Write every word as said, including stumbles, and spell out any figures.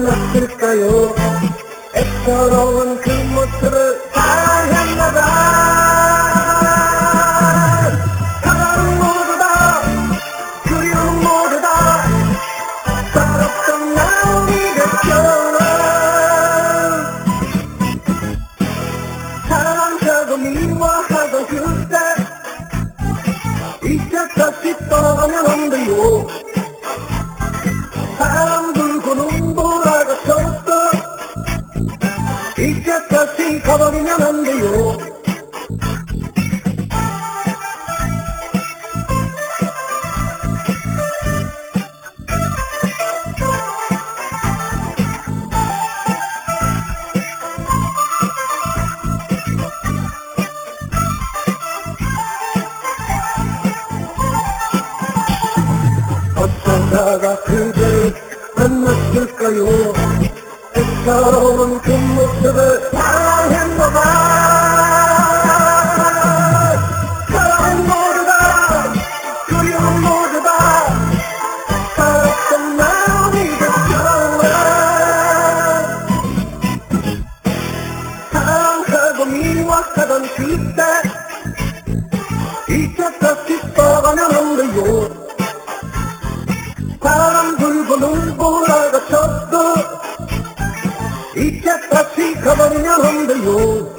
만났을까요? 애처로운 그 모습을 사랑했나봐. 사랑 모두 다 그리움 모두 다 서럽던 마음이겠죠. 사랑하고 미워하던 그때 이제 다시 떠나면 안 돼요. 바람 불고 눈보라가 쳤어. 이제 다시 가버리면 안 돼요. 어쩌다가 그댈 만났을까요? 애처로운 그 모습을 사랑했나봐. 사랑 모두 다 그리움 모두 다 서럽던 마음이겠죠. 사랑하고 미워하던 그때 이제 다시 떠가면 안 돼요. 바람 불고 눈보라가 쳤어. 이제 다시 가버리면 안 돼요.